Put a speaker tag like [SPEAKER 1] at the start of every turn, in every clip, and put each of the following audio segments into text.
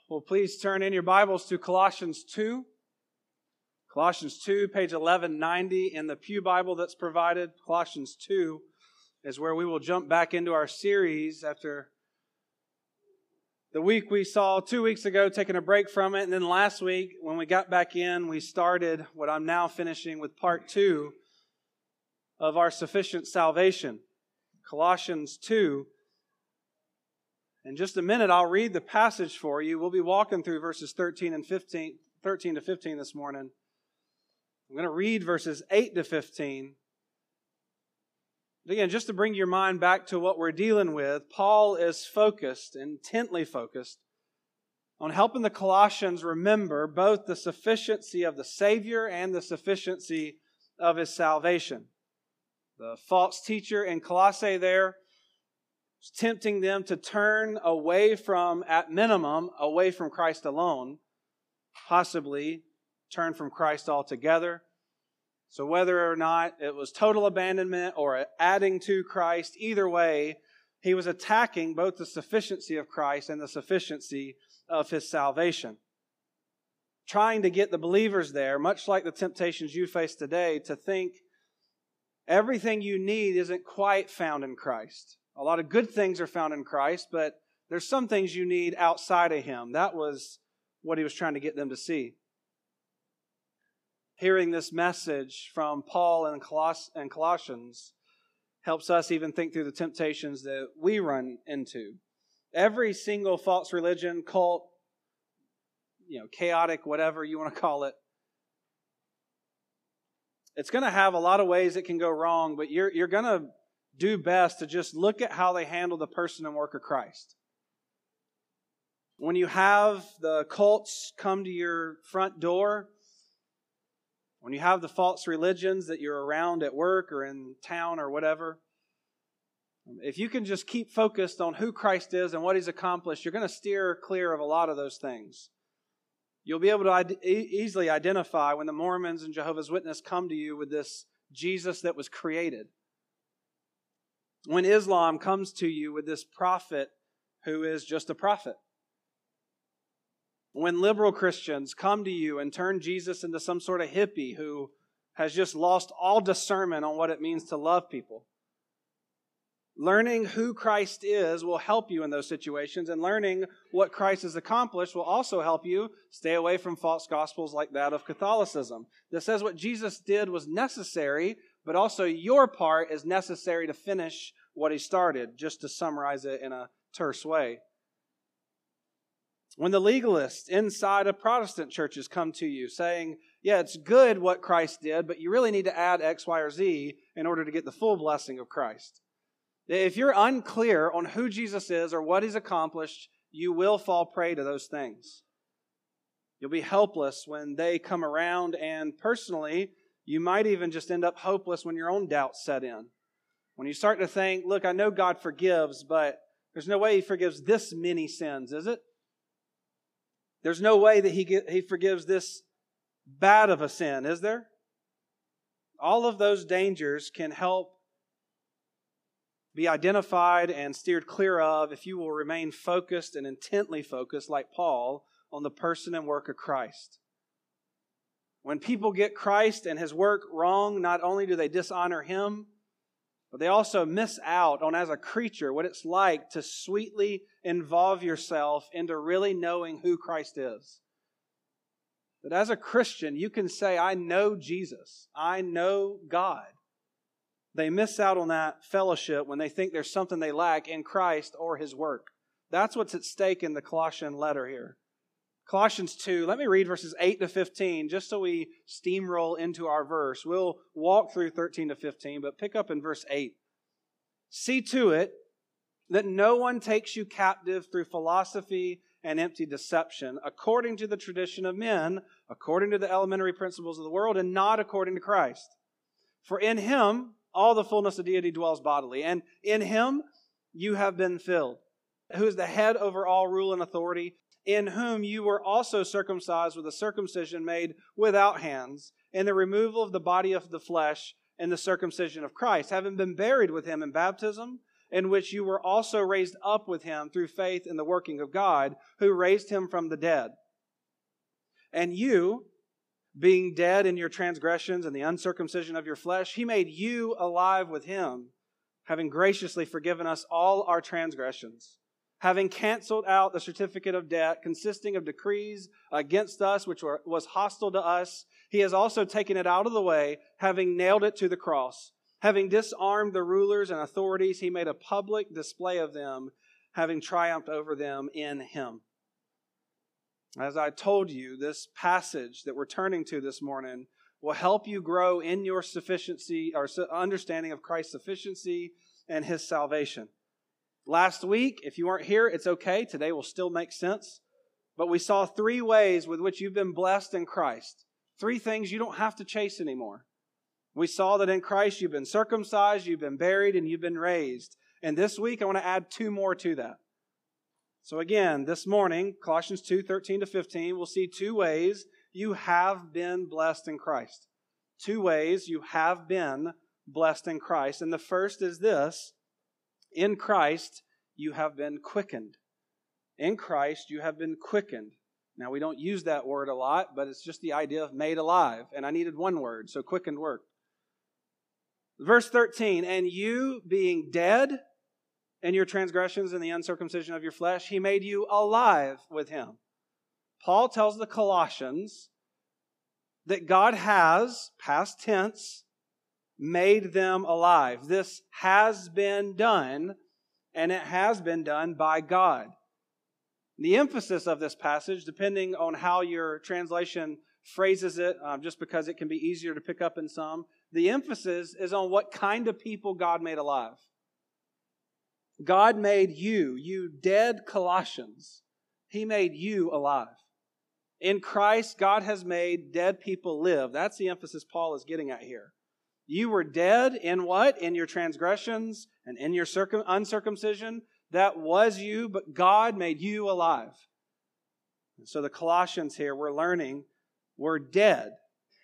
[SPEAKER 1] Well, please turn in your Bibles to Colossians 2. Colossians 2, page 1190 in the Pew Bible that's provided. Colossians 2 is where we will jump back into our series after the week we saw 2 weeks ago, taking a break from it. And then last week, when we got back in, we started what I'm now finishing with part 2 of our sufficient salvation. Colossians 2. In just a minute, I'll read the passage for you. We'll be walking through verses 13 to 15 this morning. I'm going to read verses 8 to 15. But again, just to bring your mind back to what we're dealing with, Paul is focused, intently focused, on helping the Colossians remember both the sufficiency of the Savior and the sufficiency of His salvation. The false teacher in Colossae there was tempting them to turn away from, at minimum, away from Christ alone, possibly turn from Christ altogether. So whether or not it was total abandonment or adding to Christ, either way, he was attacking both the sufficiency of Christ and the sufficiency of His salvation. Trying to get the believers there, much like the temptations you face today, to think everything you need isn't quite found in Christ. A lot of good things are found in Christ, but there's some things you need outside of Him. That was what he was trying to get them to see. Hearing this message from Paul and Colossians helps us even think through the temptations that we run into. Every single false religion, cult, chaotic, whatever you want to call it, it's going to have a lot of ways it can go wrong, but you're going to do best to just look at how they handle the person and work of Christ. When you have the cults come to your front door, when you have the false religions that you're around at work or in town or whatever, if you can just keep focused on who Christ is and what He's accomplished, you're going to steer clear of a lot of those things. You'll be able to easily identify when the Mormons and Jehovah's Witnesses come to you with this Jesus that was created. When Islam comes to you with this prophet who is just a prophet. When liberal Christians come to you and turn Jesus into some sort of hippie who has just lost all discernment on what it means to love people. Learning who Christ is will help you in those situations, and learning what Christ has accomplished will also help you stay away from false gospels like that of Catholicism. That says what Jesus did was necessary, but also your part is necessary to finish what He started, just to summarize it in a terse way. When the legalists inside of Protestant churches come to you saying, yeah, it's good what Christ did, but you really need to add X, Y, or Z in order to get the full blessing of Christ. If you're unclear on who Jesus is or what He's accomplished, you will fall prey to those things. You'll be helpless when they come around, and personally, you might even just end up hopeless when your own doubts set in. When you start to think, look, I know God forgives, but there's no way He forgives this many sins, is it? There's no way that He forgives this bad of a sin, is there? All of those dangers can help be identified and steered clear of if you will remain focused and intently focused, like Paul, on the person and work of Christ. When people get Christ and His work wrong, not only do they dishonor Him, but they also miss out on, as a creature, what it's like to sweetly involve yourself into really knowing who Christ is. That as a Christian, you can say, I know Jesus. I know God. They miss out on that fellowship when they think there's something they lack in Christ or His work. That's what's at stake in the Colossian letter here. Colossians 2, let me read verses 8 to 15, just so we steamroll into our verse. We'll walk through 13 to 15, but pick up in verse 8. See to it that no one takes you captive through philosophy and empty deception, according to the tradition of men, according to the elementary principles of the world, and not according to Christ. For in Him all the fullness of deity dwells bodily, and in Him you have been filled, who is the head over all rule and authority, in whom you were also circumcised with a circumcision made without hands, in the removal of the body of the flesh, and the circumcision of Christ, having been buried with Him in baptism, in which you were also raised up with him through faith in the working of God, who raised him from the dead. And you, being dead in your transgressions and the uncircumcision of your flesh, he made you alive with him, having graciously forgiven us all our transgressions, having canceled out the certificate of debt consisting of decrees against us, which was hostile to us. He has also taken it out of the way, having nailed it to the cross. Having disarmed the rulers and authorities, he made a public display of them, having triumphed over them in him. As I told you, this passage that we're turning to this morning will help you grow in your sufficiency or understanding of Christ's sufficiency and his salvation. Last week, if you weren't here, it's okay. Today will still make sense. But we saw 3 ways with which you've been blessed in Christ. 3 things you don't have to chase anymore. We saw that in Christ you've been circumcised, you've been buried, and you've been raised. And this week I want to add 2 more to that. So again, this morning, Colossians 2:13-15, we'll see 2 ways you have been blessed in Christ. 2 ways you have been blessed in Christ. And the first is this: in Christ you have been quickened. In Christ you have been quickened. Now we don't use that word a lot, but it's just the idea of made alive. And I needed 1 word, so quickened worked. Verse 13, and you being dead in your transgressions and the uncircumcision of your flesh, he made you alive with him. Paul tells the Colossians that God has, past tense, made them alive. This has been done, and it has been done by God. The emphasis of this passage, depending on how your translation phrases it, just because it can be easier to pick up in some, the emphasis is on what kind of people God made alive. God made you, you dead Colossians. He made you alive. In Christ, God has made dead people live. That's the emphasis Paul is getting at here. You were dead in what? In your transgressions and in your uncircumcision. That was you, but God made you alive. And so the Colossians here, we're learning, were dead.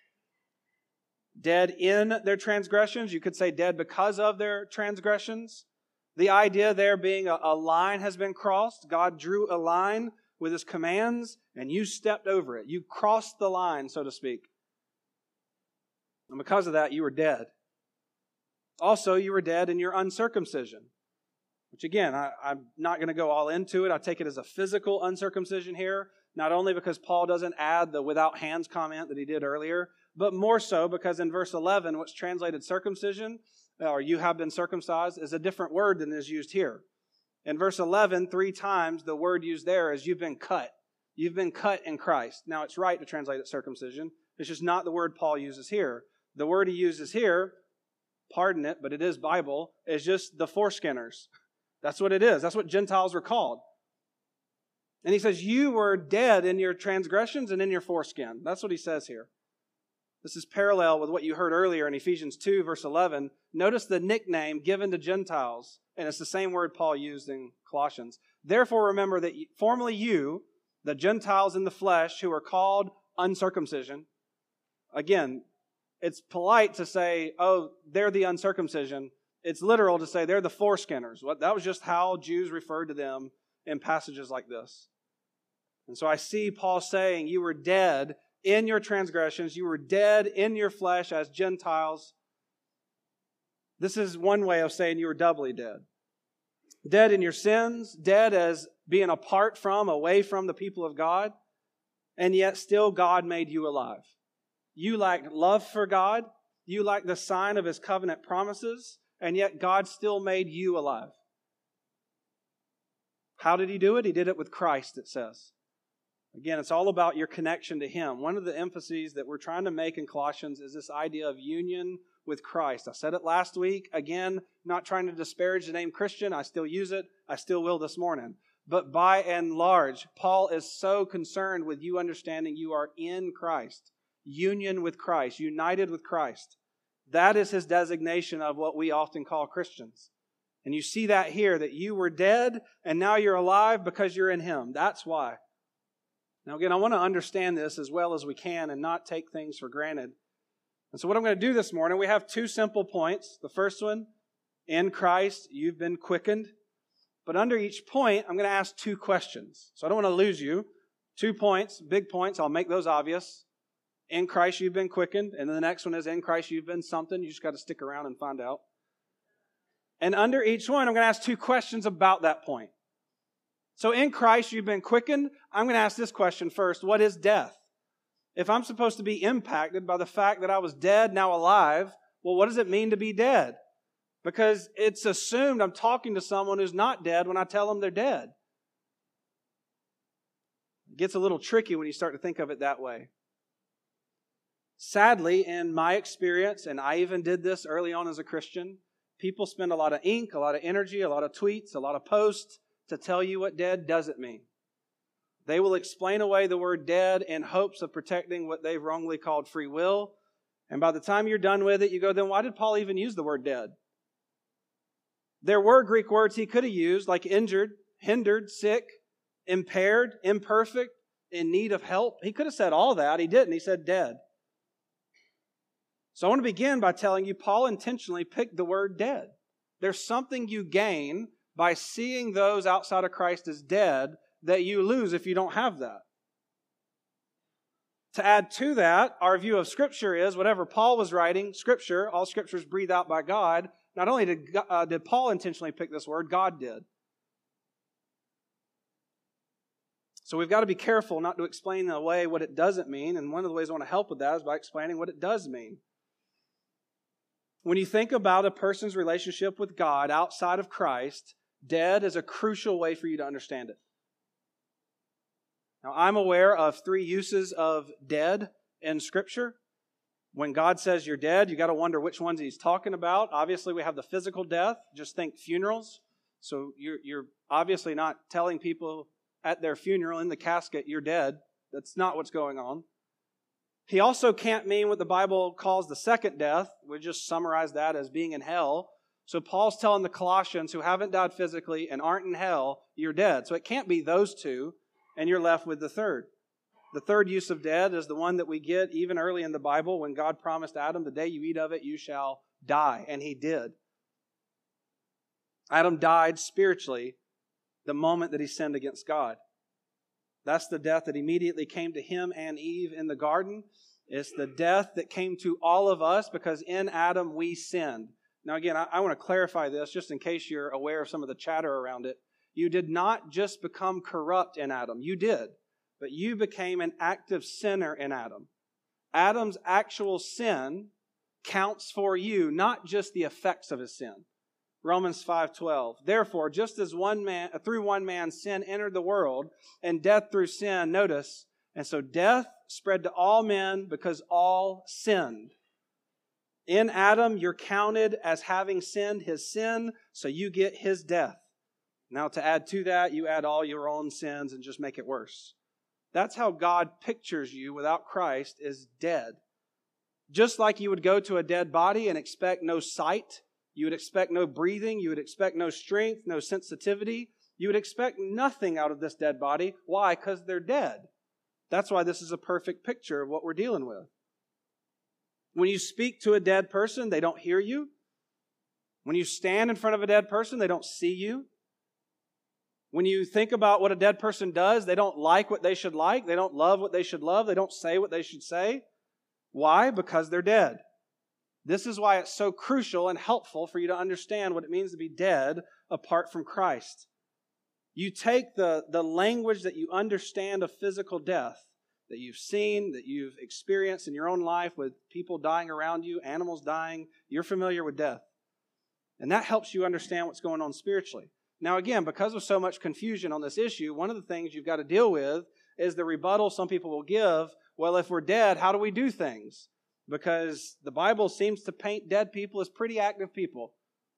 [SPEAKER 1] Dead in their transgressions. You could say dead because of their transgressions. The idea there being a line has been crossed. God drew a line with his commands, and you stepped over it. You crossed the line, so to speak. And because of that, you were dead. Also, you were dead in your uncircumcision. Which again, I'm not going to go all into it. I take it as a physical uncircumcision here. Not only because Paul doesn't add the without hands comment that he did earlier, but more so because in verse 11, what's translated circumcision, or you have been circumcised, is a different word than is used here. In verse 11, 3 times the word used there is you've been cut. You've been cut in Christ. Now, it's right to translate it circumcision. It's just not the word Paul uses here. The word he uses here, pardon it, but it is Bible, is just the foreskinners. That's what it is. That's what Gentiles were called. And he says, you were dead in your transgressions and in your foreskin. That's what he says here. This is parallel with what you heard earlier in Ephesians 2, verse 11. Notice the nickname given to Gentiles, and it's the same word Paul used in Colossians. Therefore, remember that formerly you, the Gentiles in the flesh, who are called uncircumcision. Again, it's polite to say, oh, they're the uncircumcision. It's literal to say they're the foreskinners. That was just how Jews referred to them in passages like this. And so I see Paul saying you were dead in your transgressions. You were dead in your flesh as Gentiles. This is one way of saying you were doubly dead. Dead in your sins, dead as being apart from, away from the people of God, and yet still God made you alive. You lacked love for God. You lacked the sign of his covenant promises, and yet God still made you alive. How did he do it? He did it with Christ, it says. Again, it's all about your connection to him. One of the emphases that we're trying to make in Colossians is this idea of union with Christ. I said it last week. Again, not trying to disparage the name Christian. I still use it. I still will this morning. But by and large, Paul is so concerned with you understanding you are in Christ. Union with Christ. United with Christ. That is his designation of what we often call Christians. And you see that here, that you were dead and now you're alive because you're in him. That's why. Now again, I want to understand this as well as we can and not take things for granted. And so what I'm going to do this morning, we have 2 simple points. The first one In Christ, you've been quickened. But under each point, I'm going to ask two questions. So I don't want to lose you. 2 points, big points. I'll make those obvious. In Christ, you've been quickened. And then the next one is in Christ, you've been something. You just got to stick around and find out. And under each one, I'm going to ask 2 questions about that point. So in Christ, you've been quickened. I'm going to ask this question first. What is death? If I'm supposed to be impacted by the fact that I was dead, now alive, well, what does it mean to be dead? Because it's assumed I'm talking to someone who's not dead when I tell them they're dead. It gets a little tricky when you start to think of it that way. Sadly, in my experience, and I even did this early on as a Christian, people spend a lot of ink, a lot of energy, a lot of tweets, a lot of posts to tell you what dead doesn't mean. They will explain away the word dead in hopes of protecting what they've wrongly called free will. And by the time you're done with it, you go, then why did Paul even use the word dead? There were Greek words he could have used, like injured, hindered, sick, impaired, imperfect, in need of help. He could have said all that. He didn't. He said dead. So I want to begin by telling you, Paul intentionally picked the word dead. There's something you gain by seeing those outside of Christ as dead that you lose if you don't have that. To add to that, our view of Scripture is whatever Paul was writing, Scripture, all Scripture is breathed out by God. Not only did Paul intentionally pick this word, God did. So we've got to be careful not to explain away what it doesn't mean. And one of the ways I want to help with that is by explaining what it does mean. When you think about a person's relationship with God outside of Christ, dead is a crucial way for you to understand it. Now, I'm aware of 3 uses of dead in Scripture. When God says you're dead, you got to wonder which ones He's talking about. Obviously, we have the physical death. Just think funerals. So you're obviously not telling people at their funeral in the casket, you're dead. That's not what's going on. He also can't mean what the Bible calls the second death. We just summarize that as being in hell. So Paul's telling the Colossians who haven't died physically and aren't in hell, you're dead. So it can't be those 2, and you're left with the third. The third use of dead is the one that we get even early in the Bible when God promised Adam, the day you eat of it, you shall die. And he did. Adam died spiritually the moment that he sinned against God. That's the death that immediately came to him and Eve in the garden. It's the death that came to all of us because in Adam we sinned. Now again, I want to clarify this just in case you're aware of some of the chatter around it. You did not just become corrupt in Adam. You did. But you became an active sinner in Adam. Adam's actual sin counts for you, not just the effects of his sin. Romans 5:12. Therefore, just as through one man sin entered the world, and death through sin, notice, and so death spread to all men because all sinned. In Adam, you're counted as having sinned his sin, so you get his death. Now to add to that, you add all your own sins and just make it worse. That's how God pictures you without Christ, is dead. Just like you would go to a dead body and expect no sight, you would expect no breathing, you would expect no strength, no sensitivity. You would expect nothing out of this dead body. Why? Because they're dead. That's why this is a perfect picture of what we're dealing with. When you speak to a dead person, they don't hear you. When you stand in front of a dead person, they don't see you. When you think about what a dead person does, they don't like what they should like. They don't love what they should love. They don't say what they should say. Why? Because they're dead. This is why it's so crucial and helpful for you to understand what it means to be dead apart from Christ. You take the language that you understand of physical death, that you've seen, that you've experienced in your own life with people dying around you, animals dying. You're familiar with death. And that helps you understand what's going on spiritually. Now again, because of so much confusion on this issue, one of the things you've got to deal with is the rebuttal some people will give. Well, if we're dead, how do we do things? Because the Bible seems to paint dead people as pretty active people.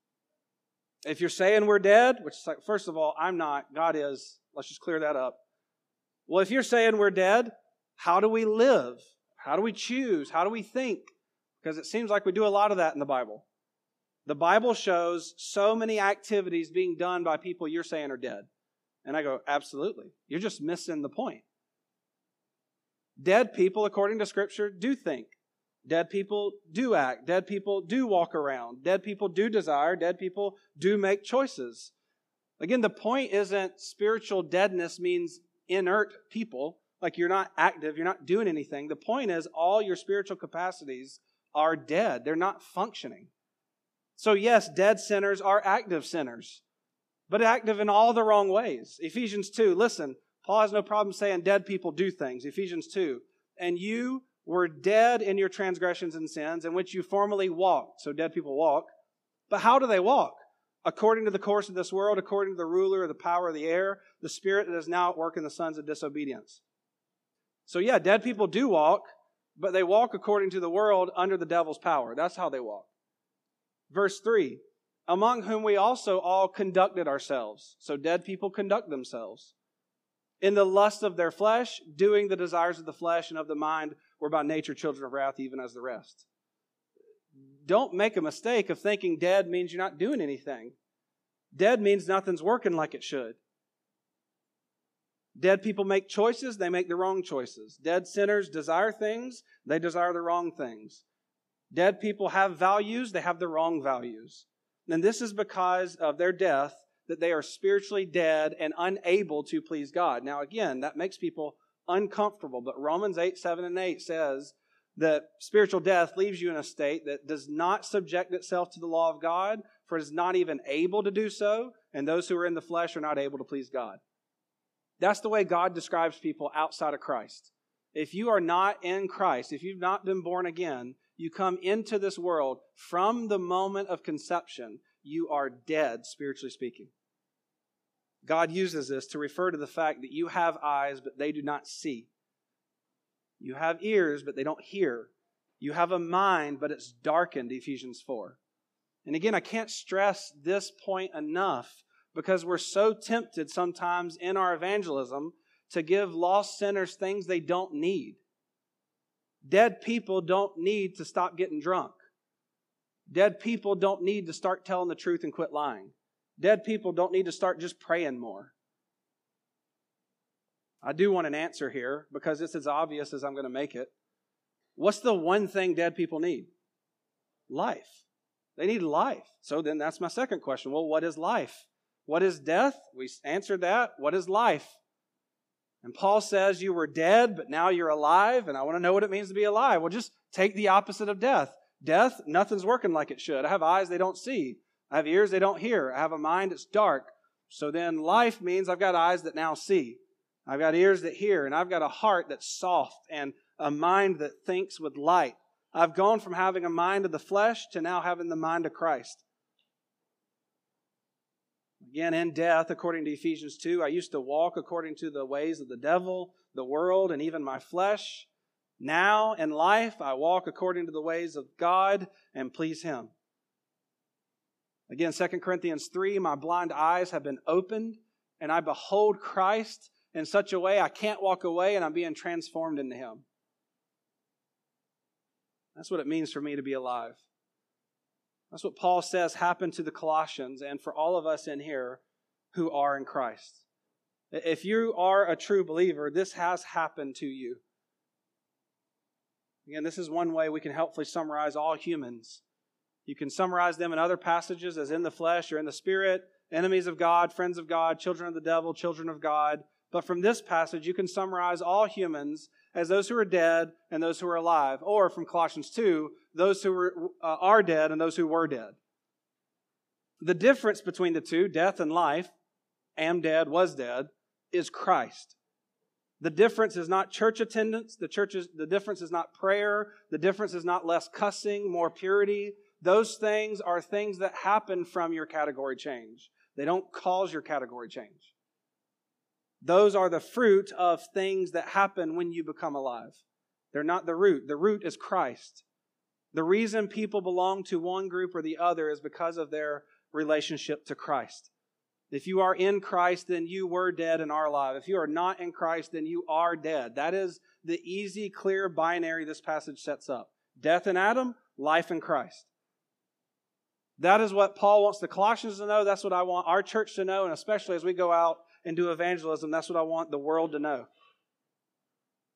[SPEAKER 1] If you're saying we're dead, which is like, first of all, I'm not, God is. Let's just clear that up. Well, if you're saying we're dead, how do we live? How do we choose? How do we think? Because it seems like we do a lot of that in the Bible. The Bible shows so many activities being done by people you're saying are dead. And I go, absolutely. You're just missing the point. Dead people, according to Scripture, do think. Dead people do act. Dead people do walk around. Dead people do desire. Dead people do make choices. Again, the point isn't spiritual deadness means inert people, like you're not active, you're not doing anything. The point is all your spiritual capacities are dead. They're not functioning. So yes, dead sinners are active sinners, but active in all the wrong ways. Ephesians 2, listen, Paul has no problem saying dead people do things. Ephesians 2, and you were dead in your transgressions and sins in which you formerly walked. So dead people walk. But how do they walk? According to the course of this world, according to the ruler of the power of the air, the spirit that is now at work in the sons of disobedience. So yeah, dead people do walk, but they walk according to the world under the devil's power. That's how they walk. Verse 3, among whom we also all conducted ourselves. So dead people conduct themselves. In the lust of their flesh, doing the desires of the flesh and of the mind, were by nature children of wrath, even as the rest. Don't make a mistake of thinking dead means you're not doing anything. Dead means nothing's working like it should. Dead people make choices, they make the wrong choices. Dead sinners desire things, they desire the wrong things. Dead people have values, they have the wrong values. And this is because of their death that they are spiritually dead and unable to please God. Now again, that makes people uncomfortable, but Romans 8, 7, and 8 says that spiritual death leaves you in a state that does not subject itself to the law of God, for it is not even able to do so, and those who are in the flesh are not able to please God. That's the way God describes people outside of Christ. If you are not in Christ, if you've not been born again, you come into this world from the moment of conception, you are dead, spiritually speaking. God uses this to refer to the fact that you have eyes, but they do not see. You have ears, but they don't hear. You have a mind, but it's darkened, Ephesians 4. And again, I can't stress this point enough because we're so tempted sometimes in our evangelism to give lost sinners things they don't need. Dead people don't need to stop getting drunk. Dead people don't need to start telling the truth and quit lying. Dead people don't need to start just praying more. I do want an answer here because it's as obvious as I'm going to make it. What's the one thing dead people need? Life. They need life. So then that's my second question. Well, what is life? What is death? We answered that. What is life? And Paul says you were dead, but now you're alive, and I want to know what it means to be alive. Well, just take the opposite of death. Death, nothing's working like it should. I have eyes they don't see. I have ears they don't hear. I have a mind that's dark. So then life means I've got eyes that now see. I've got ears that hear, and I've got a heart that's soft and a mind that thinks with light. I've gone from having a mind of the flesh to now having the mind of Christ. Again, in death, according to Ephesians 2, I used to walk according to the ways of the devil, the world, and even my flesh. Now, in life, I walk according to the ways of God and please Him. Again, 2 Corinthians 3, my blind eyes have been opened, and I behold Christ in such a way I can't walk away, and I'm being transformed into Him. That's what it means for me to be alive. That's what Paul says happened to the Colossians and for all of us in here who are in Christ. If you are a true believer, this has happened to you. Again, this is one way we can helpfully summarize all humans. You can summarize them in other passages as in the flesh or in the spirit, enemies of God, friends of God, children of the devil, children of God. But from this passage, you can summarize all humans as those who are dead and those who are alive. Or from Colossians 2, those who are dead and those who were dead. The difference between the two, death and life, am dead, was dead, is Christ. The difference is not church attendance. The difference is not prayer. The difference is not less cussing, more purity. Those things are things that happen from your category change. They don't cause your category change. Those are the fruit of things that happen when you become alive. They're not the root. The root is Christ. The reason people belong to one group or the other is because of their relationship to Christ. If you are in Christ, then you were dead and are alive. If you are not in Christ, then you are dead. That is the easy, clear binary this passage sets up. Death in Adam, life in Christ. That is what Paul wants the Colossians to know. That's what I want our church to know, and especially as we go out and do evangelism, that's what I want the world to know.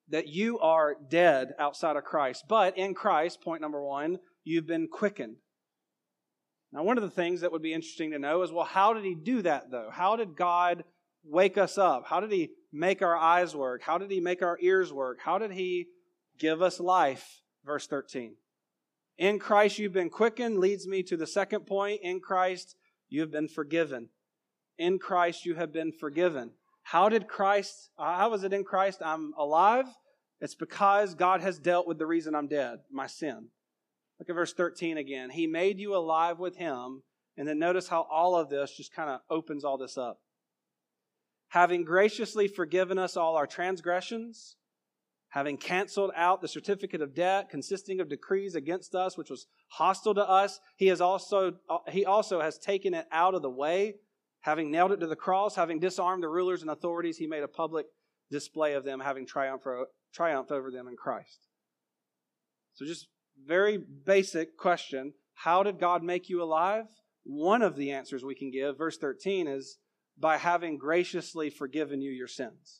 [SPEAKER 1] that you are dead outside of Christ. But in Christ, point number 1, you've been quickened. Now, one of the things that would be interesting to know is, well, how did He do that, though? How did God wake us up? How did He make our eyes work? How did He make our ears work? How did He give us life? Verse 13. In Christ you've been quickened leads me to the second point. In Christ you have been forgiven. In Christ you have been forgiven. How was it in Christ I'm alive? It's because God has dealt with the reason I'm dead, my sin. Look at verse 13 again. He made you alive with Him. And then notice how all of this just kind of opens all this up. Having graciously forgiven us all our transgressions, having canceled out the certificate of debt consisting of decrees against us, which was hostile to us, He also has taken it out of the way, having nailed it to the cross, having disarmed the rulers and authorities, He made a public display of them, having triumphed over them in Christ. So just very basic question, how did God make you alive? One of the answers we can give, verse 13, is by having graciously forgiven you your sins.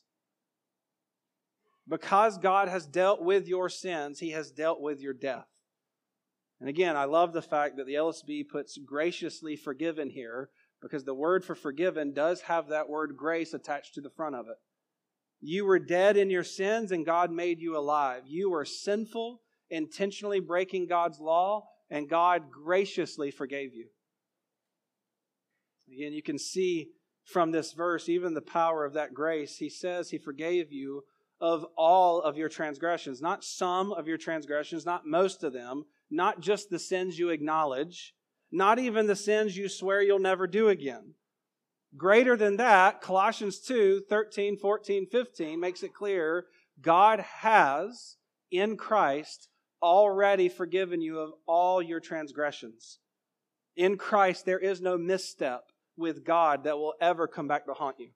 [SPEAKER 1] Because God has dealt with your sins, He has dealt with your death. And again, I love the fact that the LSB puts graciously forgiven here, because the word for forgiven does have that word grace attached to the front of it. You were dead in your sins and God made you alive. You were sinful, intentionally breaking God's law, and God graciously forgave you. Again, you can see from this verse even the power of that grace. He says He forgave you of all of your transgressions, not some of your transgressions, not most of them, not just the sins you acknowledge, not even the sins you swear you'll never do again. Greater than that, Colossians 2, 13, 14, 15 makes it clear God has, in Christ, already forgiven you of all your transgressions. In Christ, there is no misstep with God that will ever come back to haunt you.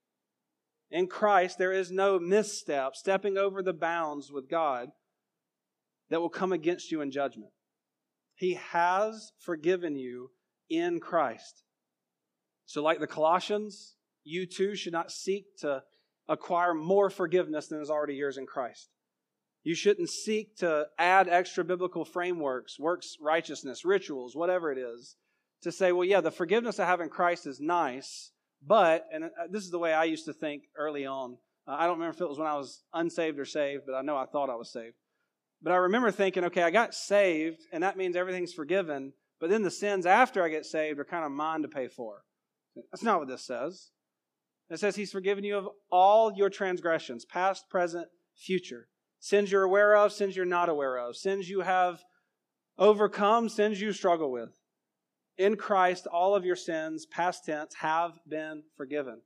[SPEAKER 1] In Christ, there is no misstep, stepping over the bounds with God, that will come against you in judgment. He has forgiven you in Christ. So like the Colossians, you too should not seek to acquire more forgiveness than is already yours in Christ. You shouldn't seek to add extra biblical frameworks, works righteousness, rituals, whatever it is, to say, well, yeah, the forgiveness I have in Christ is nice, but, and this is the way I used to think early on. I don't remember if it was when I was unsaved or saved, but I know I thought I was saved. But I remember thinking, okay, I got saved, and that means everything's forgiven, but then the sins after I get saved are kind of mine to pay for. That's not what this says. It says He's forgiven you of all your transgressions, past, present, future. Sins you're aware of, sins you're not aware of, sins you have overcome, sins you struggle with. In Christ, all of your sins, past tense, have been forgiven.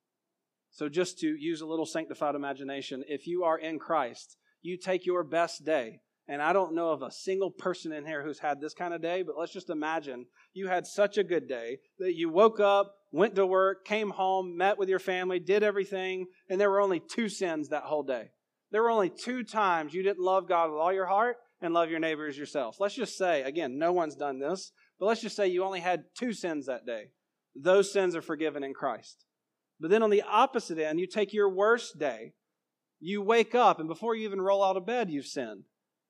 [SPEAKER 1] So just to use a little sanctified imagination, if you are in Christ, you take your best day. And I don't know of a single person in here who's had this kind of day, but let's just imagine you had such a good day that you woke up, went to work, came home, met with your family, did everything, and there were only 2 sins that whole day. There were only 2 times you didn't love God with all your heart and love your neighbor as yourself. Let's just say, again, no one's done this, but let's just say you only had 2 sins that day. Those sins are forgiven in Christ. But then on the opposite end, you take your worst day. You wake up, and before you even roll out of bed, you've sinned.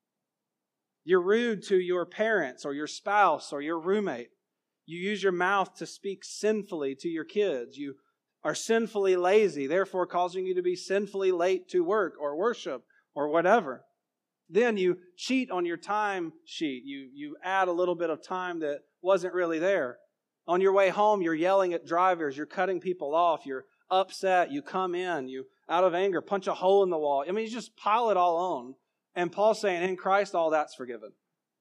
[SPEAKER 1] You're rude to your parents or your spouse or your roommate. You use your mouth to speak sinfully to your kids. You are sinfully lazy, therefore causing you to be sinfully late to work or worship or whatever. Then you cheat on your time sheet. You add a little bit of time that wasn't really there. On your way home, you're yelling at drivers. You're cutting people off. You're upset. You come in. You, out of anger, punch a hole in the wall. I mean, you just pile it all on. And Paul's saying, in Christ, all that's forgiven.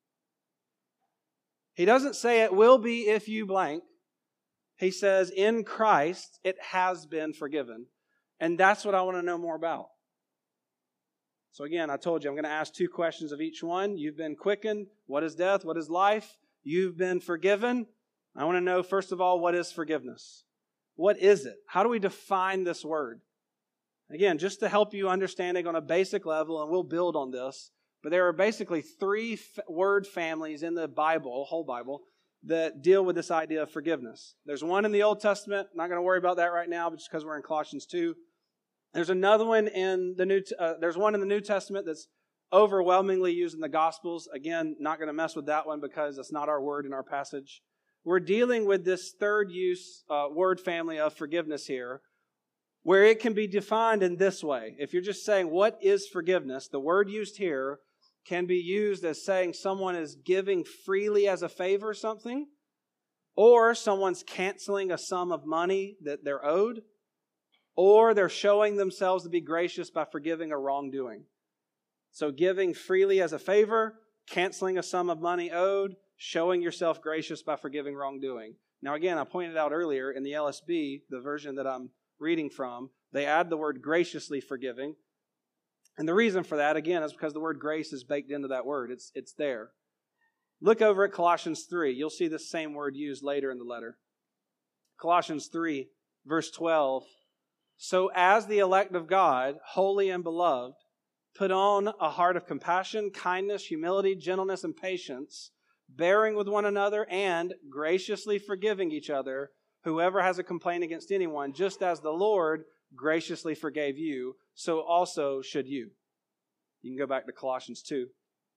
[SPEAKER 1] He doesn't say it will be if you blank. He says, in Christ, it has been forgiven. And that's what I want to know more about. So again, I told you I'm going to ask 2 questions of each one. You've been quickened. What is death? What is life? You've been forgiven. I want to know, first of all, what is forgiveness? What is it? How do we define this word? Again, just to help you understand it on a basic level, and we'll build on this, but there are basically 3 word families in the Bible, whole Bible, that deal with this idea of forgiveness. There's one in the Old Testament. I'm not going to worry about that right now, but just because we're in Colossians 2. There's another one in the there's one in the New Testament that's overwhelmingly used in the Gospels. Again, not going to mess with that one because it's not our word in our passage. We're dealing with this third use word family of forgiveness here, where it can be defined in this way. If you're just saying, what is forgiveness? The word used here can be used as saying someone is giving freely as a favor something, or someone's canceling a sum of money that they're owed, or they're showing themselves to be gracious by forgiving a wrongdoing. So giving freely as a favor, canceling a sum of money owed, showing yourself gracious by forgiving wrongdoing. Now again, I pointed out earlier in the LSB, the version that I'm reading from, they add the word graciously forgiving. And the reason for that, again, is because the word grace is baked into that word. It's there. Look over at Colossians 3. You'll see the same word used later in the letter. Colossians 3, verse 12. So as the elect of God, holy and beloved, put on a heart of compassion, kindness, humility, gentleness, and patience, bearing with one another and graciously forgiving each other, whoever has a complaint against anyone, just as the Lord graciously forgave you, so also should you. You can go back to Colossians 2.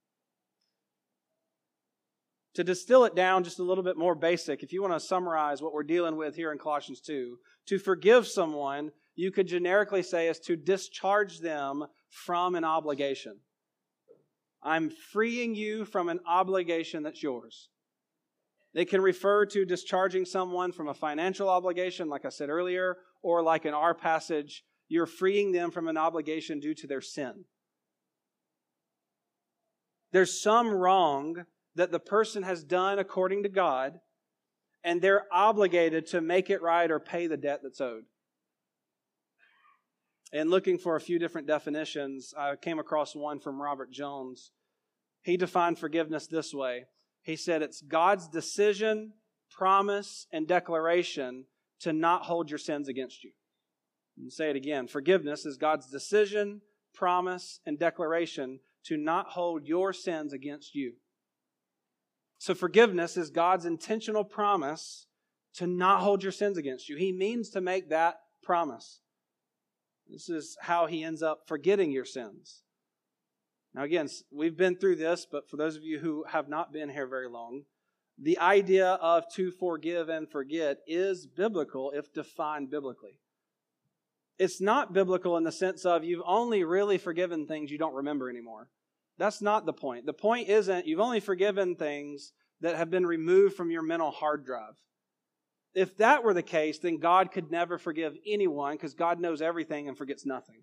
[SPEAKER 1] To distill it down just a little bit more basic, if you want to summarize what we're dealing with here in Colossians 2, to forgive someone, you could generically say is to discharge them from an obligation. I'm freeing you from an obligation that's yours. It can refer to discharging someone from a financial obligation, like I said earlier, or like in our passage, you're freeing them from an obligation due to their sin. There's some wrong that the person has done according to God, and they're obligated to make it right or pay the debt that's owed. And looking for a few different definitions, I came across one from Robert Jones. He defined forgiveness this way. He said it's God's decision, promise, and declaration to not hold your sins against you. And say it again. Forgiveness is God's decision, promise, and declaration to not hold your sins against you. So forgiveness is God's intentional promise to not hold your sins against you. He means to make that promise. This is how He ends up forgetting your sins. Now again, we've been through this, but for those of you who have not been here very long, the idea of to forgive and forget is biblical if defined biblically. It's not biblical in the sense of you've only really forgiven things you don't remember anymore. That's not the point. The point isn't you've only forgiven things that have been removed from your mental hard drive. If that were the case, then God could never forgive anyone because God knows everything and forgets nothing.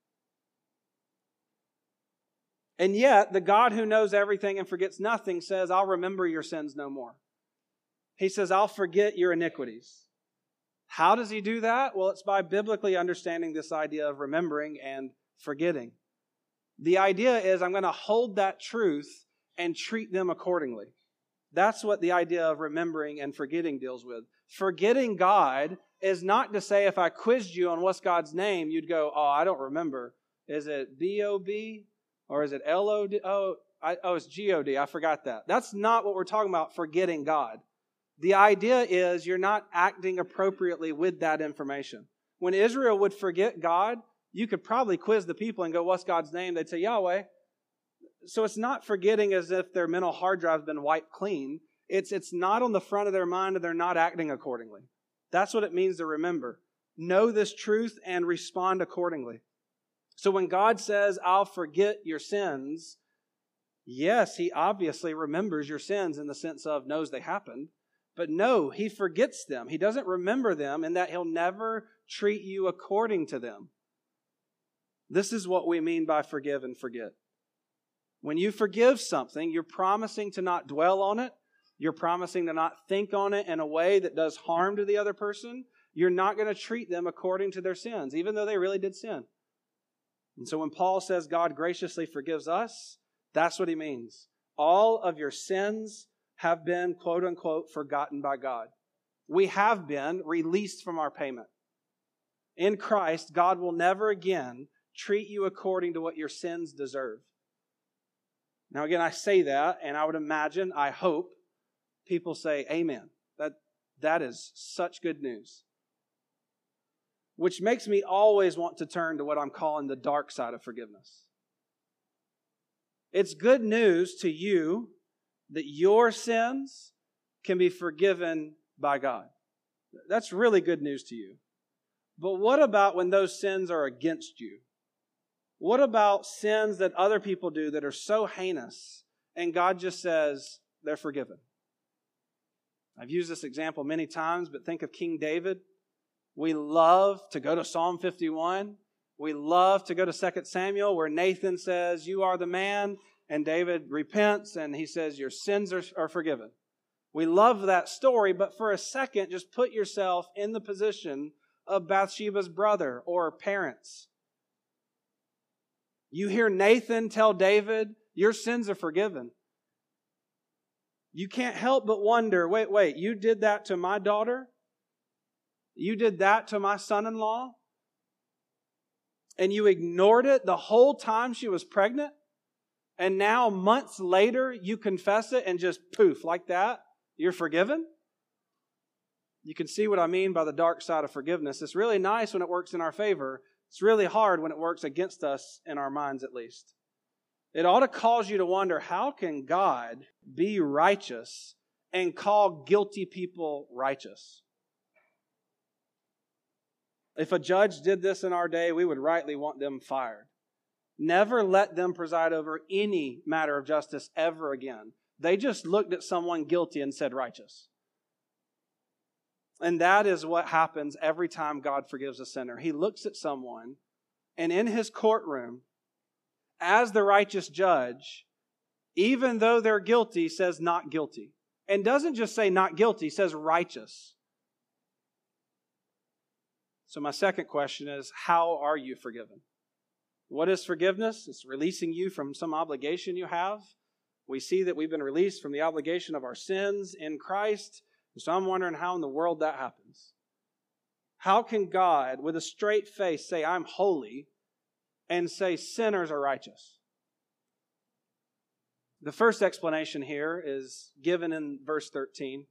[SPEAKER 1] And yet, the God who knows everything and forgets nothing says, I'll remember your sins no more. He says, I'll forget your iniquities. How does He do that? Well, it's by biblically understanding this idea of remembering and forgetting. The idea is I'm going to hold that truth and treat them accordingly. That's what the idea of remembering and forgetting deals with. Forgetting God is not to say if I quizzed you on what's God's name, you'd go, oh, I don't remember. Is it B-O-B or is it L-O-D? It's G-O-D. I forgot that. That's not what we're talking about, forgetting God. The idea is you're not acting appropriately with that information. When Israel would forget God, you could probably quiz the people and go, what's God's name? They'd say, Yahweh. So it's not forgetting as if their mental hard drive has been wiped clean. It's not on the front of their mind and they're not acting accordingly. That's what it means to remember. Know this truth and respond accordingly. So when God says, I'll forget your sins, yes, He obviously remembers your sins in the sense of knows they happened. But no, He forgets them. He doesn't remember them in that He'll never treat you according to them. This is what we mean by forgive and forget. When you forgive something, you're promising to not dwell on it. You're promising to not think on it in a way that does harm to the other person. You're not going to treat them according to their sins, even though they really did sin. And so when Paul says God graciously forgives us, that's what he means. All of your sins have been, quote unquote, forgotten by God. We have been released from our payment. In Christ, God will never again treat you according to what your sins deserve. Now again, I say that, and I would imagine, I hope, people say, amen. That is such good news. which makes me always want to turn to what I'm calling the dark side of forgiveness. It's good news to you that your sins can be forgiven by God. That's really good news to you. But what about when those sins are against you? What about sins that other people do that are so heinous and God just says they're forgiven? I've used this example many times, but think of King David. We love to go to Psalm 51. We love to go to 2 Samuel where Nathan says, "You are the man," and David repents and he says, "Your sins are forgiven." We love that story, but for a second, just put yourself in the position of Bathsheba's brother or parents. You hear Nathan tell David, "Your sins are forgiven." You can't help but wonder, wait, you did that to my daughter? You did that to my son-in-law? And you ignored it the whole time she was pregnant? And now, months later, you confess it and just poof, like that, you're forgiven? You can see what I mean by the dark side of forgiveness. It's really nice when it works in our favor. It's really hard when it works against us, in our minds at least. It ought to cause you to wonder, how can God be righteous and call guilty people righteous? If a judge did this in our day, we would rightly want them fired. Never let them preside over any matter of justice ever again. They just looked at someone guilty and said righteous. And that is what happens every time God forgives a sinner. He looks at someone, and in His courtroom, as the righteous judge, even though they're guilty, says not guilty. And doesn't just say not guilty, says righteous. So my second question is, how are you forgiven? What is forgiveness? It's releasing you from some obligation you have. We see that we've been released from the obligation of our sins in Christ. So I'm wondering how in the world that happens. How can God, with a straight face, say, "I'm holy," and say sinners are righteous? The first explanation here is given in verse 13,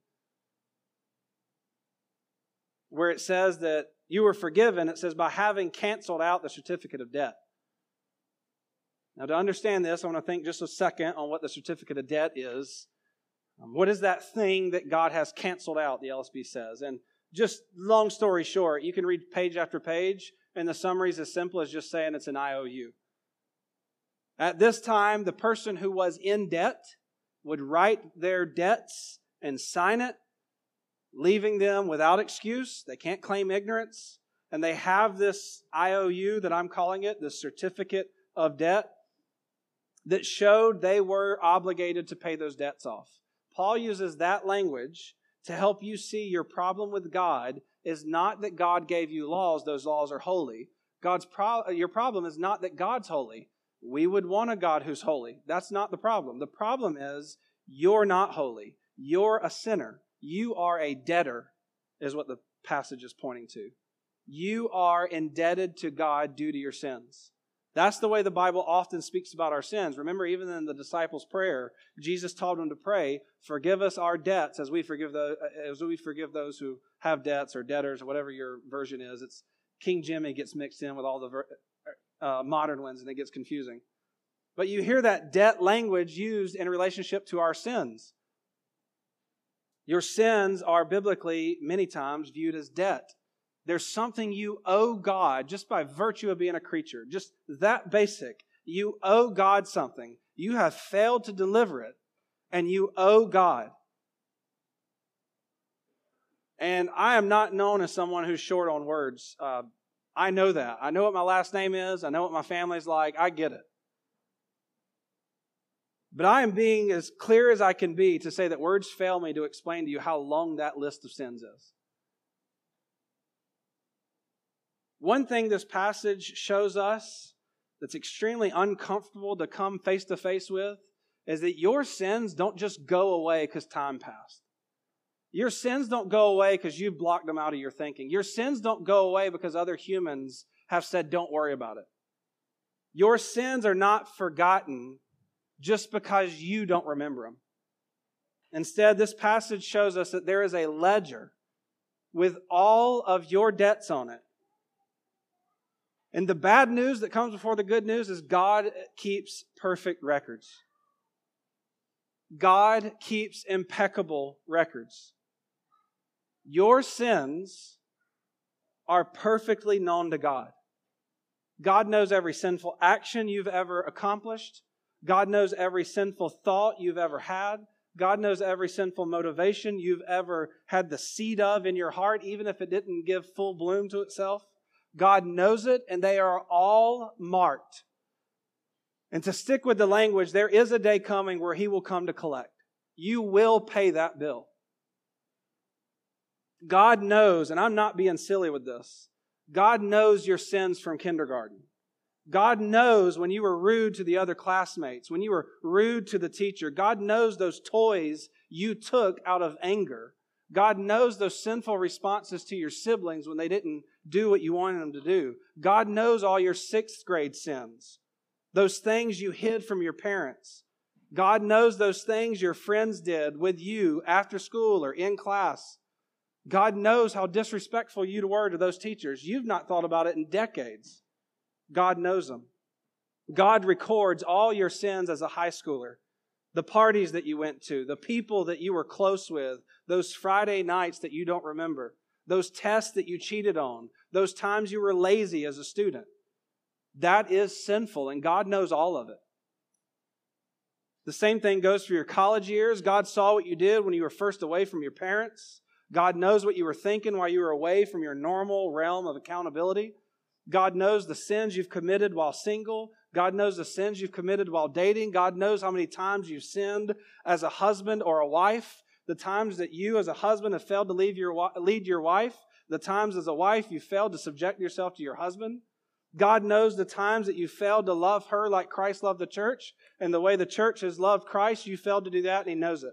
[SPEAKER 1] where it says that you were forgiven. It says, by having canceled out the certificate of debt. Now, to understand this, I want to think just a second on what the certificate of debt is. What is that thing that God has canceled out, the LSB says? And just long story short, you can read page after page, and the summary is as simple as just saying it's an IOU. At this time, the person who was in debt would write their debts and sign it, leaving them without excuse. They can't claim ignorance. And they have this IOU that I'm calling it, the certificate of debt, that showed they were obligated to pay those debts off. Paul uses that language to help you see your problem with God is not that God gave you laws, those laws are holy. Your problem is not that God's holy. We would want a God who's holy. That's not the problem. The problem is you're not holy. You're a sinner. You are a debtor, is what the passage is pointing to. You are indebted to God due to your sins. That's the way the Bible often speaks about our sins. Remember, even in the disciples' prayer, Jesus told them to pray, "Forgive us our debts as we forgive those who have debts," or debtors, or whatever your version is. It's King Jimmy gets mixed in with all the modern ones, and it gets confusing. But you hear that debt language used in relationship to our sins. Your sins are biblically many times viewed as debt. There's something you owe God just by virtue of being a creature. Just that basic. You owe God something. You have failed to deliver it, and you owe God. And I am not known as someone who's short on words. I know that. I know what my last name is. I know what my family's like. I get it. But I am being as clear as I can be to say that words fail me to explain to you how long that list of sins is. One thing this passage shows us that's extremely uncomfortable to come face to face with is that your sins don't just go away because time passed. Your sins don't go away because you blocked them out of your thinking. Your sins don't go away because other humans have said, "Don't worry about it." Your sins are not forgotten just because you don't remember them. Instead, this passage shows us that there is a ledger with all of your debts on it. And the bad news that comes before the good news is God keeps perfect records. God keeps impeccable records. Your sins are perfectly known to God. God knows every sinful action you've ever accomplished. God knows every sinful thought you've ever had. God knows every sinful motivation you've ever had the seed of in your heart, even if it didn't give full bloom to itself. God knows it, and they are all marked. And to stick with the language, there is a day coming where He will come to collect. You will pay that bill. God knows, and I'm not being silly with this, God knows your sins from kindergarten. God knows when you were rude to the other classmates, when you were rude to the teacher. God knows those toys you took out of anger. God knows those sinful responses to your siblings when they didn't do what you wanted them to do. God knows all your 6th grade sins, those things you hid from your parents. God knows those things your friends did with you after school or in class. God knows how disrespectful you were to those teachers. You've not thought about it in decades. God knows them. God records all your sins as a high schooler. The parties that you went to, the people that you were close with, those Friday nights that you don't remember, those tests that you cheated on, those times you were lazy as a student. That is sinful, and God knows all of it. The same thing goes for your college years. God saw what you did when you were first away from your parents. God knows what you were thinking while you were away from your normal realm of accountability. God knows the sins you've committed while single. God knows the sins you've committed while dating. God knows how many times you've sinned as a husband or a wife. The times that you as a husband have failed to lead your wife. The times as a wife you failed to subject yourself to your husband. God knows the times that you failed to love her like Christ loved the church. And the way the church has loved Christ, you failed to do that, and He knows it.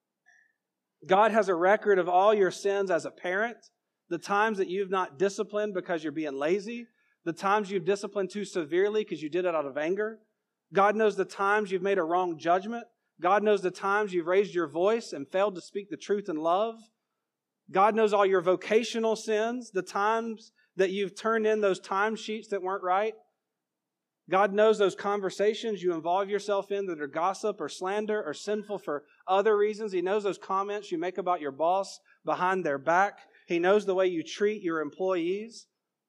[SPEAKER 1] God has a record of all your sins as a parent. The times that you've not disciplined because you're being lazy. The times you've disciplined too severely because you did it out of anger. God knows the times you've made a wrong judgment. God knows the times you've raised your voice and failed to speak the truth in love. God knows all your vocational sins, the times that you've turned in those timesheets that weren't right. God knows those conversations you involve yourself in that are gossip or slander or sinful for other reasons. He knows those comments you make about your boss behind their back. He knows the way you treat your employees.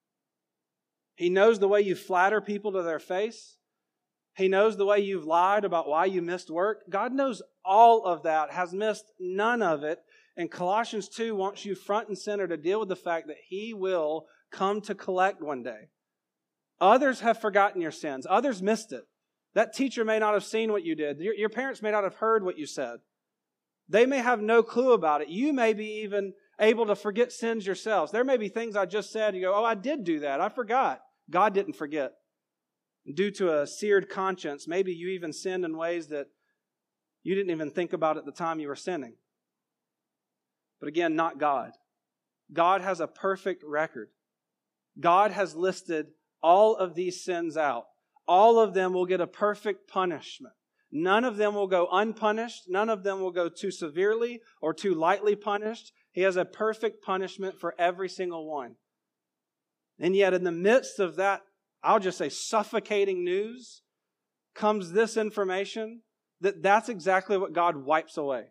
[SPEAKER 1] He knows the way you flatter people to their face. He knows the way you've lied about why you missed work. God knows all of that, has missed none of it. And Colossians 2 wants you front and center to deal with the fact that He will come to collect one day. Others have forgotten your sins. Others missed it. That teacher may not have seen what you did. Your parents may not have heard what you said. They may have no clue about it. You may be even able to forget sins yourselves. There may be things I just said. You go, oh, I did do that. I forgot. God didn't forget. Due to a seared conscience, maybe you even sinned in ways that you didn't even think about at the time you were sinning. But again, not God. God has a perfect record. God has listed all of these sins out. All of them will get a perfect punishment. None of them will go unpunished. None of them will go too severely or too lightly punished. He has a perfect punishment for every single one. And yet in the midst of that, I'll just say suffocating news, comes this information that's exactly what God wipes away.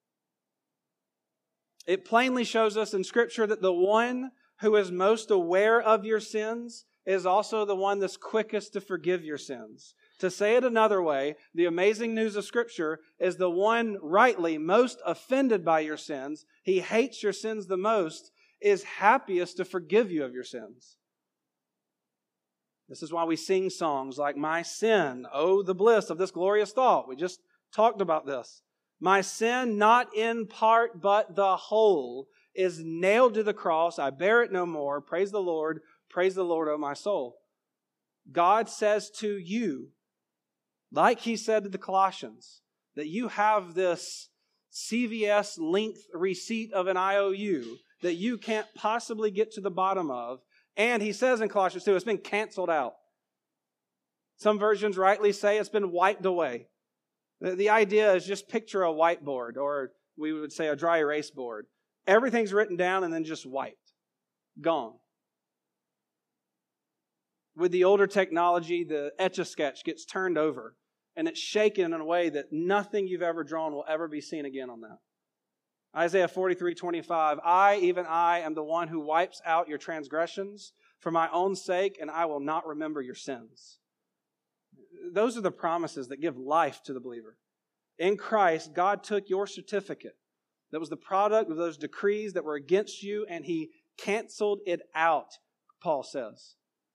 [SPEAKER 1] It plainly shows us in Scripture that the one who is most aware of your sins is also the one that's quickest to forgive your sins. To say it another way, the amazing news of Scripture is the one rightly most offended by your sins, he hates your sins the most, is happiest to forgive you of your sins. This is why we sing songs like, My sin, oh the bliss of this glorious thought. We just talked about this. My sin, not in part but the whole, is nailed to the cross. I bear it no more. Praise the Lord, O my soul. God says to you, like He said to the Colossians, that you have this CVS length receipt of an IOU that you can't possibly get to the bottom of. And He says in Colossians 2, it's been canceled out. Some versions rightly say it's been wiped away. The idea is just picture a whiteboard, or we would say a dry erase board. Everything's written down and then just wiped. Gone. With the older technology, the Etch-a-Sketch gets turned over, and it's shaken in a way that nothing you've ever drawn will ever be seen again on that. Isaiah 43:25, I, even I, am the one who wipes out your transgressions for my own sake, and I will not remember your sins. Those are the promises that give life to the believer. In Christ, God took your certificate that was the product of those decrees that were against you, and He canceled it out, Paul says.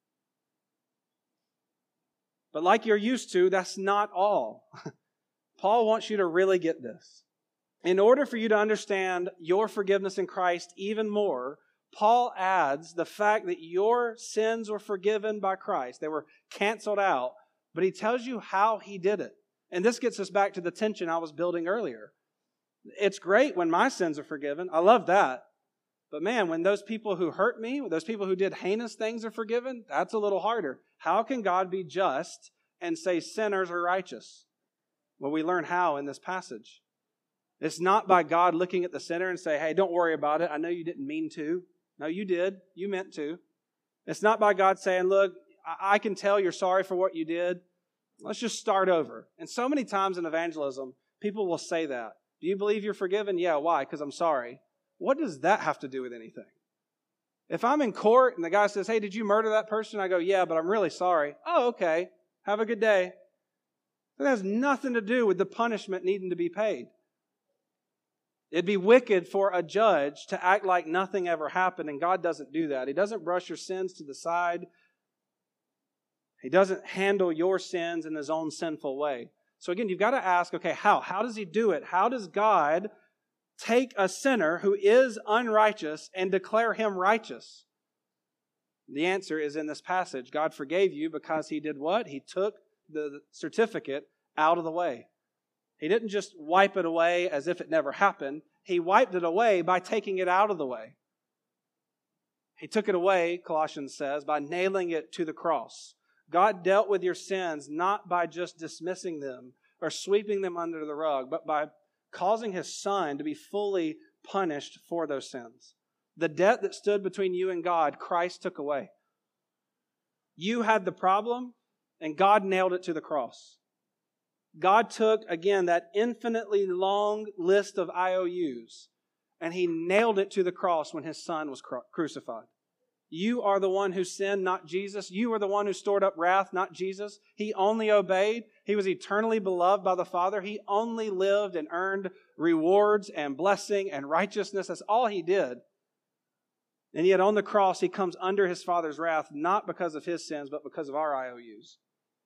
[SPEAKER 1] But like you're used to, that's not all. Paul wants you to really get this. In order for you to understand your forgiveness in Christ even more, Paul adds the fact that your sins were forgiven by Christ. They were canceled out, but he tells you how he did it. And this gets us back to the tension I was building earlier. It's great when my sins are forgiven. I love that. But man, when those people who hurt me, those people who did heinous things are forgiven, that's a little harder. How can God be just and say sinners are righteous? Well, we learn how in this passage. It's not by God looking at the sinner and say, hey, don't worry about it. I know you didn't mean to. No, you did. You meant to. It's not by God saying, look, I can tell you're sorry for what you did. Let's just start over. And so many times in evangelism, people will say that. Do you believe you're forgiven? Yeah, why? Because I'm sorry. What does that have to do with anything? If I'm in court and the guy says, hey, did you murder that person? I go, yeah, but I'm really sorry. Oh, okay. Have a good day. That has nothing to do with the punishment needing to be paid. It'd be wicked for a judge to act like nothing ever happened, and God doesn't do that. He doesn't brush your sins to the side. He doesn't handle your sins in His own sinful way. So again, you've got to ask, okay, how? How does He do it? How does God take a sinner who is unrighteous and declare him righteous? The answer is in this passage. God forgave you because He did what? He took the certificate out of the way. He didn't just wipe it away as if it never happened. He wiped it away by taking it out of the way. He took it away, Colossians says, by nailing it to the cross. God dealt with your sins not by just dismissing them or sweeping them under the rug, but by causing His Son to be fully punished for those sins. The debt that stood between you and God, Christ took away. You had the problem, and God nailed it to the cross. God took, again, that infinitely long list of IOUs, and He nailed it to the cross when His Son was crucified. You are the one who sinned, not Jesus. You are the one who stored up wrath, not Jesus. He only obeyed. He was eternally beloved by the Father. He only lived and earned rewards and blessing and righteousness. That's all He did. And yet on the cross, He comes under His Father's wrath, not because of His sins, but because of our IOUs.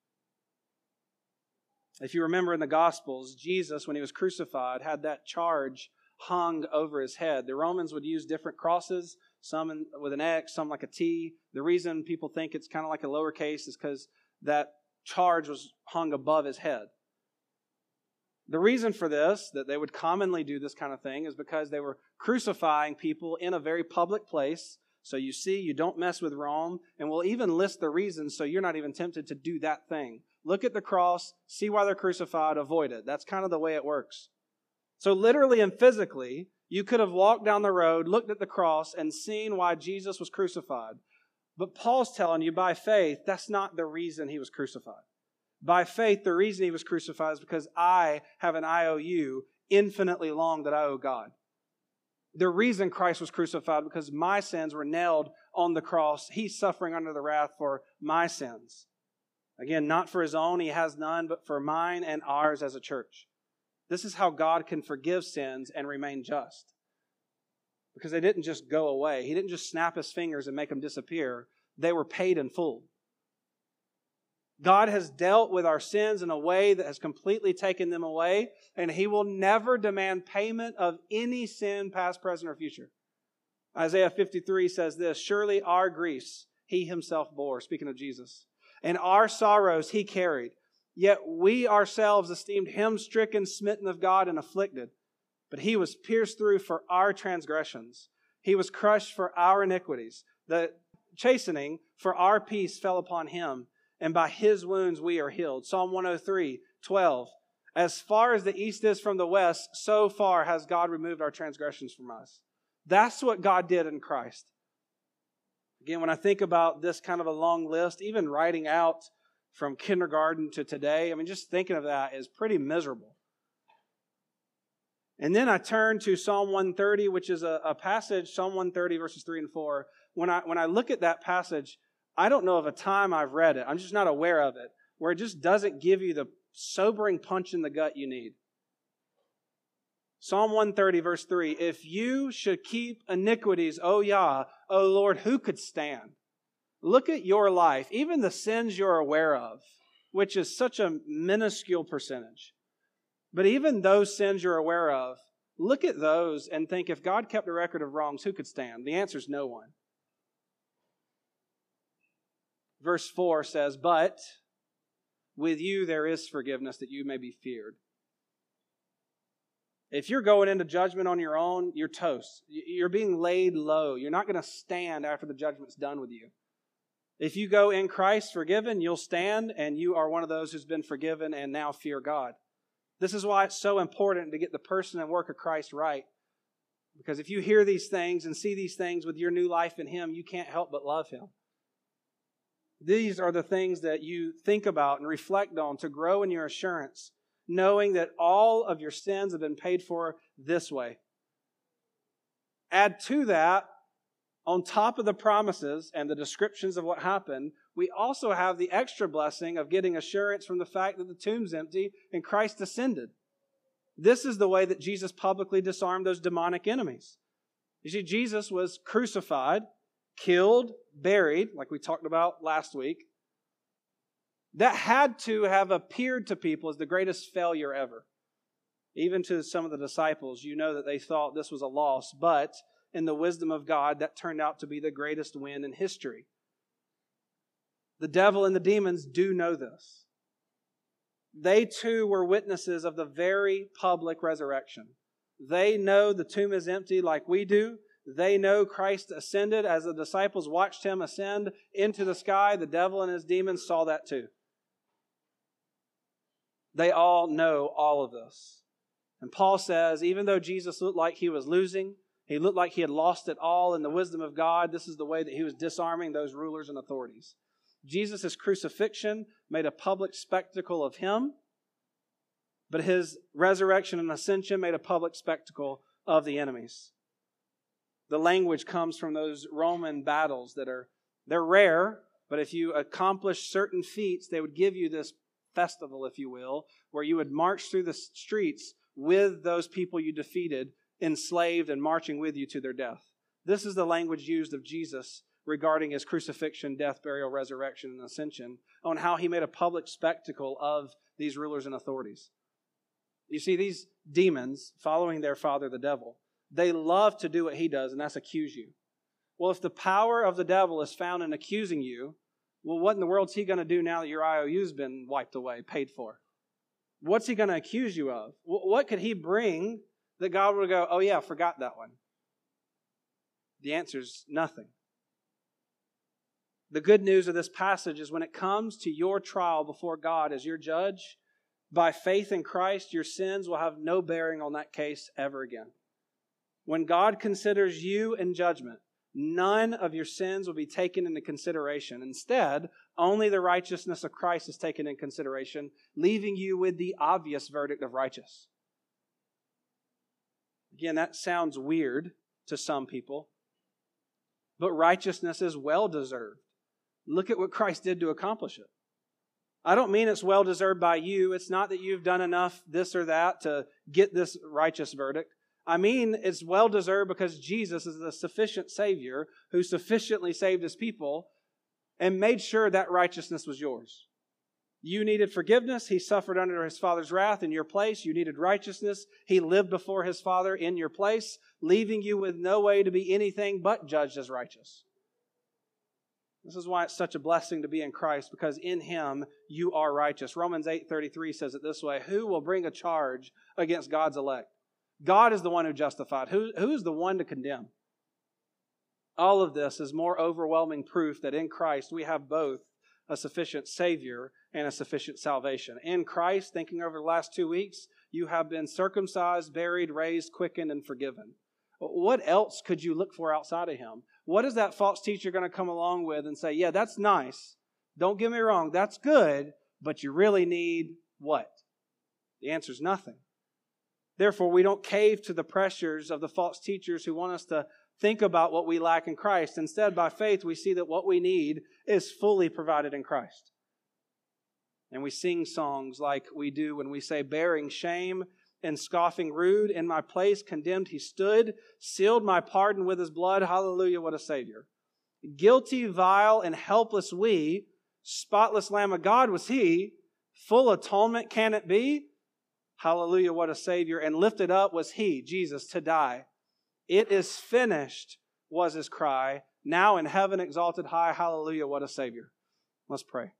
[SPEAKER 1] If you remember in the Gospels, Jesus, when He was crucified, had that charge hung over His head. The Romans would use different crosses, some with an X, some like a T. The reason people think it's kind of like a lowercase is because that charge was hung above His head. The reason for this, that they would commonly do this kind of thing, is because they were crucifying people in a very public place. So you see, you don't mess with Rome, and we'll even list the reasons so you're not even tempted to do that thing. Look at the cross, see why they're crucified, avoid it. That's kind of the way it works. So literally and physically, you could have walked down the road, looked at the cross, and seen why Jesus was crucified. But Paul's telling you, by faith, that's not the reason He was crucified. By faith, the reason He was crucified is because I have an IOU infinitely long that I owe God. The reason Christ was crucified because my sins were nailed on the cross. He's suffering under the wrath for my sins. Again, not for His own, He has none, but for mine and ours as a church. This is how God can forgive sins and remain just. Because they didn't just go away. He didn't just snap His fingers and make them disappear. They were paid in full. God has dealt with our sins in a way that has completely taken them away, and He will never demand payment of any sin, past, present, or future. Isaiah 53 says this, surely our griefs He Himself bore, speaking of Jesus, and our sorrows He carried. Yet we ourselves esteemed Him stricken, smitten of God, and afflicted. But He was pierced through for our transgressions. He was crushed for our iniquities. The chastening for our peace fell upon Him, and by His wounds we are healed. Psalm 103:12. As far as the east is from the west, so far has God removed our transgressions from us. That's what God did in Christ. Again, when I think about this kind of a long list, even writing out from kindergarten to today, just thinking of that is pretty miserable. And then I turn to Psalm 130, which is a passage, Psalm 130, verses 3 and 4. When I look at that passage, I don't know of a time I've read it, I'm just not aware of it, where it just doesn't give you the sobering punch in the gut you need. Psalm 130, verse 3, if you should keep iniquities, O Yah, O Lord, who could stand? Look at your life, even the sins you're aware of, which is such a minuscule percentage. But even those sins you're aware of, look at those and think, if God kept a record of wrongs, who could stand? The answer is no one. Verse 4 says, but with you there is forgiveness that you may be feared. If you're going into judgment on your own, you're toast. You're being laid low. You're not going to stand after the judgment's done with you. If you go in Christ forgiven, you'll stand, and you are one of those who's been forgiven and now fear God. This is why it's so important to get the person and work of Christ right. Because if you hear these things and see these things with your new life in Him, you can't help but love Him. These are the things that you think about and reflect on to grow in your assurance, knowing that all of your sins have been paid for this way. Add to that, on top of the promises and the descriptions of what happened, we also have the extra blessing of getting assurance from the fact that the tomb's empty and Christ ascended. This is the way that Jesus publicly disarmed those demonic enemies. You see, Jesus was crucified, killed, buried, like we talked about last week. That had to have appeared to people as the greatest failure ever. Even to some of the disciples, you know that they thought this was a loss, but in the wisdom of God, that turned out to be the greatest win in history. The devil and the demons do know this. They too were witnesses of the very public resurrection. They know the tomb is empty like we do. They know Christ ascended. As the disciples watched Him ascend into the sky, the devil and his demons saw that too. They all know all of this. And Paul says, even though Jesus looked like He was losing, He looked like He had lost it all in the wisdom of God, this is the way that He was disarming those rulers and authorities. Jesus' crucifixion made a public spectacle of Him, but His resurrection and ascension made a public spectacle of the enemies. The language comes from those Roman battles they're rare, but if you accomplish certain feats, they would give you this festival, if you will, where you would march through the streets with those people you defeated, enslaved and marching with you to their death. This is the language used of Jesus regarding His crucifixion, death, burial, resurrection, and ascension, on how He made a public spectacle of these rulers and authorities. You see, these demons, following their father, the devil, they love to do what he does, and that's accuse you. Well, if the power of the devil is found in accusing you, well, what in the world is he going to do now that your IOU's been wiped away, paid for? What's he going to accuse you of? What could he bring that God would go, oh yeah, forgot that one? The answer is nothing. The good news of this passage is when it comes to your trial before God as your judge, by faith in Christ, your sins will have no bearing on that case ever again. When God considers you in judgment, none of your sins will be taken into consideration. Instead, only the righteousness of Christ is taken into consideration, leaving you with the obvious verdict of righteous. Again, that sounds weird to some people, but righteousness is well-deserved. Look at what Christ did to accomplish it. I don't mean it's well-deserved by you. It's not that you've done enough this or that to get this righteous verdict. I mean it's well-deserved because Jesus is the sufficient Savior who sufficiently saved His people and made sure that righteousness was yours. You needed forgiveness. He suffered under His Father's wrath in your place. You needed righteousness. He lived before His Father in your place, leaving you with no way to be anything but judged as righteous. This is why it's such a blessing to be in Christ, because in Him you are righteous. Romans 8:33 says it this way: who will bring a charge against God's elect? God is the one who justified. Who is the one to condemn? All of this is more overwhelming proof that in Christ we have both a sufficient Savior and a sufficient salvation. In Christ, thinking over the last 2 weeks, you have been circumcised, buried, raised, quickened, and forgiven. What else could you look for outside of Him? what is that false teacher going to come along with and say, yeah, that's nice. Don't get me wrong, that's good, but you really need what? The answer is nothing. Therefore, we don't cave to the pressures of the false teachers who want us to think about what we lack in Christ. Instead, by faith, we see that what we need is fully provided in Christ. And we sing songs like we do when we say, bearing shame and scoffing rude, in my place condemned he stood, sealed my pardon with his blood. Hallelujah, what a Savior. Guilty, vile, and helpless we, spotless Lamb of God was he, full atonement can it be? Hallelujah, what a Savior. And lifted up was he, Jesus, to die. It is finished was his cry. Now in heaven exalted high. Hallelujah, what a Savior. Let's pray.